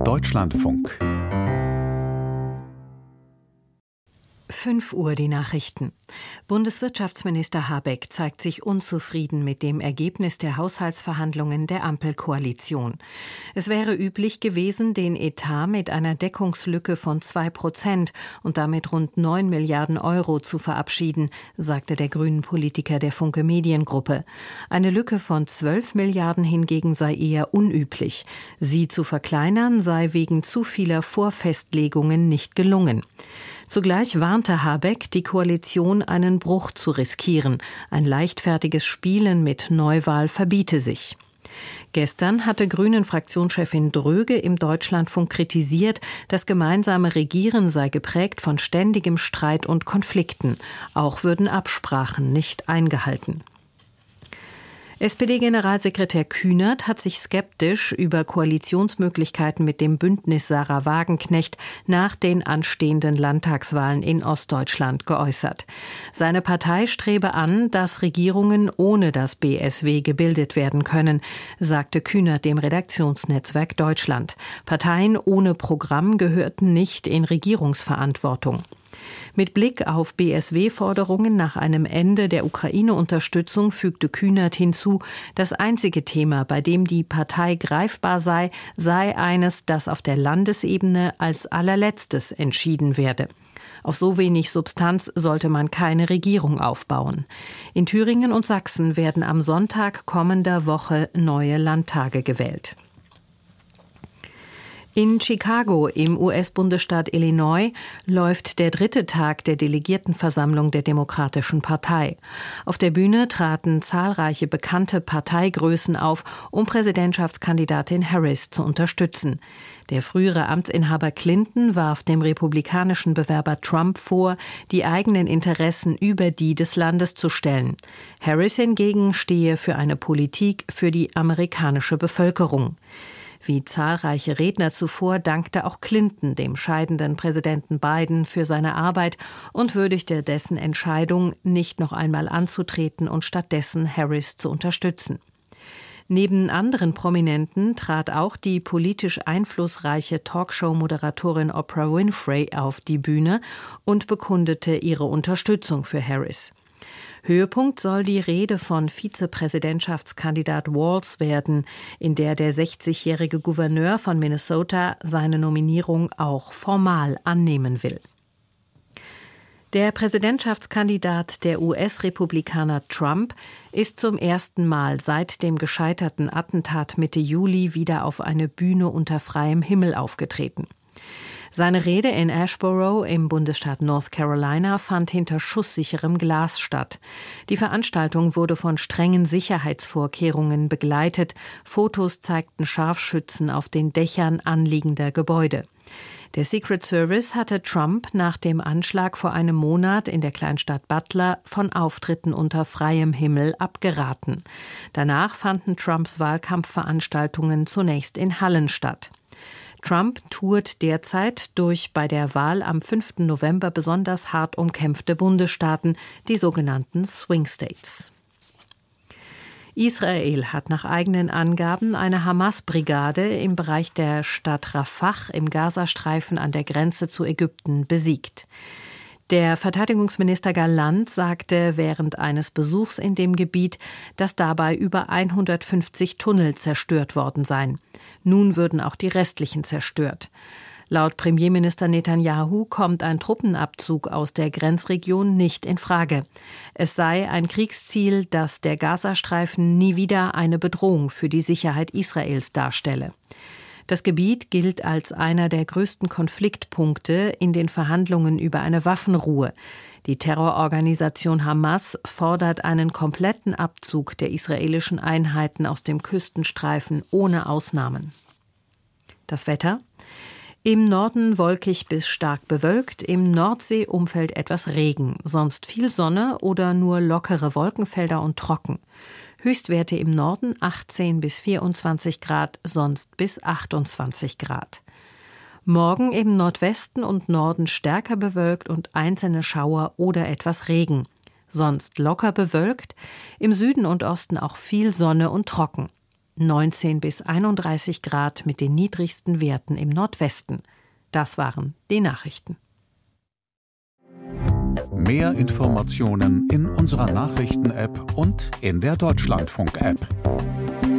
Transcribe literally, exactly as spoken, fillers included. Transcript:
Deutschlandfunk. fünf Uhr die Nachrichten. Bundeswirtschaftsminister Habeck zeigt sich unzufrieden mit dem Ergebnis der Haushaltsverhandlungen der Ampelkoalition. Es wäre üblich gewesen, den Etat mit einer Deckungslücke von zwei Prozent und damit rund neun Milliarden Euro zu verabschieden, sagte der Grünen-Politiker der Funke Mediengruppe. Eine Lücke von zwölf Milliarden hingegen sei eher unüblich. Sie zu verkleinern sei wegen zu vieler Vorfestlegungen nicht gelungen. Zugleich warnte Habeck, die Koalition einen Bruch zu riskieren. Ein leichtfertiges Spielen mit Neuwahl verbiete sich. Gestern hatte Grünen-Fraktionschefin Dröge im Deutschlandfunk kritisiert, das gemeinsame Regieren sei geprägt von ständigem Streit und Konflikten. Auch würden Absprachen nicht eingehalten. S P D-Generalsekretär Kühnert hat sich skeptisch über Koalitionsmöglichkeiten mit dem Bündnis Sarah Wagenknecht nach den anstehenden Landtagswahlen in Ostdeutschland geäußert. Seine Partei strebe an, dass Regierungen ohne das B S W gebildet werden können, sagte Kühnert dem Redaktionsnetzwerk Deutschland. Parteien ohne Programm gehörten nicht in Regierungsverantwortung. Mit Blick auf B S W-Forderungen nach einem Ende der Ukraine-Unterstützung fügte Kühnert hinzu, das einzige Thema, bei dem die Partei greifbar sei, sei eines, das auf der Landesebene als allerletztes entschieden werde. Auf so wenig Substanz sollte man keine Regierung aufbauen. In Thüringen und Sachsen werden am Sonntag kommender Woche neue Landtage gewählt. In Chicago im U S-Bundesstaat Illinois läuft der dritte Tag der Delegiertenversammlung der Demokratischen Partei. Auf der Bühne traten zahlreiche bekannte Parteigrößen auf, um Präsidentschaftskandidatin Harris zu unterstützen. Der frühere Amtsinhaber Clinton warf dem republikanischen Bewerber Trump vor, die eigenen Interessen über die des Landes zu stellen. Harris hingegen stehe für eine Politik für die amerikanische Bevölkerung. Wie zahlreiche Redner zuvor dankte auch Clinton dem scheidenden Präsidenten Biden für seine Arbeit und würdigte dessen Entscheidung, nicht noch einmal anzutreten und stattdessen Harris zu unterstützen. Neben anderen Prominenten trat auch die politisch einflussreiche Talkshow-Moderatorin Oprah Winfrey auf die Bühne und bekundete ihre Unterstützung für Harris. Höhepunkt soll die Rede von Vizepräsidentschaftskandidat Walz werden, in der der sechzigjährige Gouverneur von Minnesota seine Nominierung auch formal annehmen will. Der Präsidentschaftskandidat der U S-Republikaner Trump ist zum ersten Mal seit dem gescheiterten Attentat Mitte Juli wieder auf eine Bühne unter freiem Himmel aufgetreten. Seine Rede in Asheboro im Bundesstaat North Carolina fand hinter schusssicherem Glas statt. Die Veranstaltung wurde von strengen Sicherheitsvorkehrungen begleitet. Fotos zeigten Scharfschützen auf den Dächern anliegender Gebäude. Der Secret Service hatte Trump nach dem Anschlag vor einem Monat in der Kleinstadt Butler von Auftritten unter freiem Himmel abgeraten. Danach fanden Trumps Wahlkampfveranstaltungen zunächst in Hallen statt. Trump tourt derzeit durch bei der Wahl am fünften November besonders hart umkämpfte Bundesstaaten, die sogenannten Swing States. Israel hat nach eigenen Angaben eine Hamas-Brigade im Bereich der Stadt Rafah im Gazastreifen an der Grenze zu Ägypten besiegt. Der Verteidigungsminister Galland sagte während eines Besuchs in dem Gebiet, dass dabei über hundertfünfzig Tunnel zerstört worden seien. Nun würden auch die restlichen zerstört. Laut Premierminister Netanyahu kommt ein Truppenabzug aus der Grenzregion nicht in Frage. Es sei ein Kriegsziel, dass der Gazastreifen nie wieder eine Bedrohung für die Sicherheit Israels darstelle. Das Gebiet gilt als einer der größten Konfliktpunkte in den Verhandlungen über eine Waffenruhe. Die Terrororganisation Hamas fordert einen kompletten Abzug der israelischen Einheiten aus dem Küstenstreifen ohne Ausnahmen. Das Wetter? Im Norden wolkig bis stark bewölkt, im Nordseeumfeld etwas Regen, sonst viel Sonne oder nur lockere Wolkenfelder und trocken. Höchstwerte im Norden achtzehn bis vierundzwanzig Grad, sonst bis achtundzwanzig Grad. Morgen im Nordwesten und Norden stärker bewölkt und einzelne Schauer oder etwas Regen. Sonst locker bewölkt, im Süden und Osten auch viel Sonne und trocken. neunzehn bis einunddreißig Grad mit den niedrigsten Werten im Nordwesten. Das waren die Nachrichten. Mehr Informationen in unserer Nachrichten-App und in der Deutschlandfunk-App.